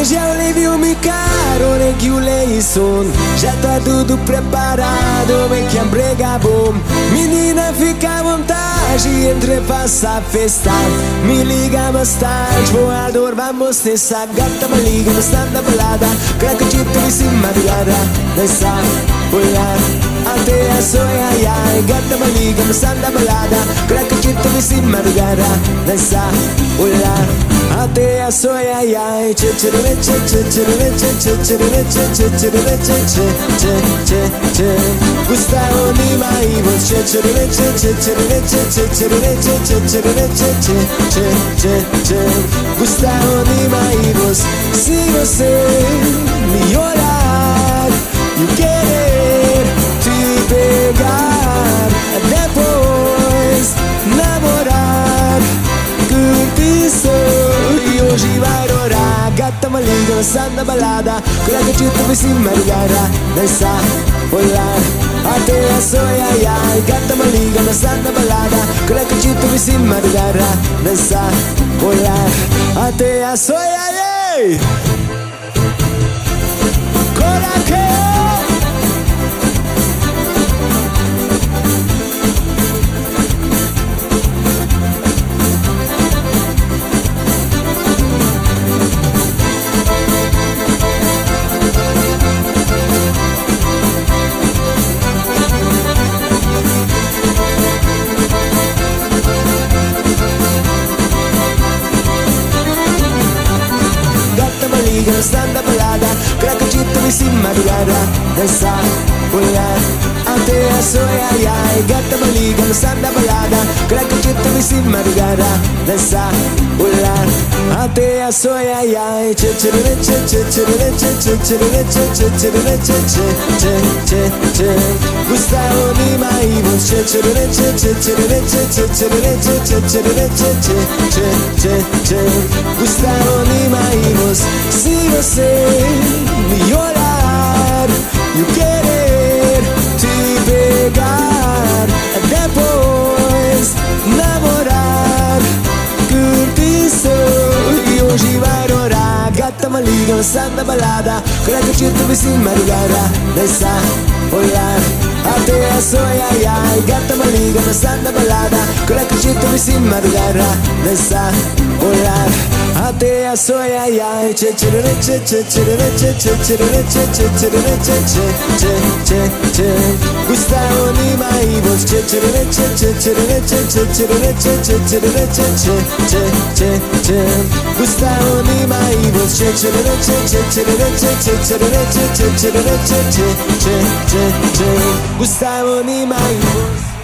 Já ouvi-me caro, nem que o leison. Já tá tudo preparado, vem que embrega bom. Menina, fica à vontade, entre passa a festa. Me liga mais tarde, voador, vamos nessa. Gata, me liga, me está na balada. Cracachito em cima do gara, nessa, olhar. Até a sonha, ai, ai. Gata, me liga, me está na balada. Cracachito em cima do gara, nessa, olhar. Até a sonha, ai, ai. Gustavo Lima e você. Gustavo Lima e você. Se você me olhar e querer te pegar, depois namorar, curtir e hoje vai orar. Gata maligna, dançando na balada, cracachito em cima do gara, dançar, olhar. Até a sonha, ai, ai. Gata maligna, dançando na balada, cracachito em cima do gara, dançar, olhar. Até a sonha, ai, ai. Stand na balada, cracachito em cima do gara, dançar, olhar. Até a sonha, ai, ai. Gata maligna, stand na balada, cracachito em cima do gara, dançar, olhar. Até a sonha, ai, ai. Gustavo Lima e você. Gustavo Lima e você. Se você me olhar e querer te pegar, depois namorar, curtir e hoje vai orar. Gata maligna, dançando na balada, cracachito em cima do gara, dançar, olhar. Até a sonha, ai, ai. Gata maligna, dançando na balada, cracachito em cima do gara, dançar, olhar. Até a sonha, ai, ai. Gustavo Lima e você. Gustavo Lima e você. Gustavo Lima e você.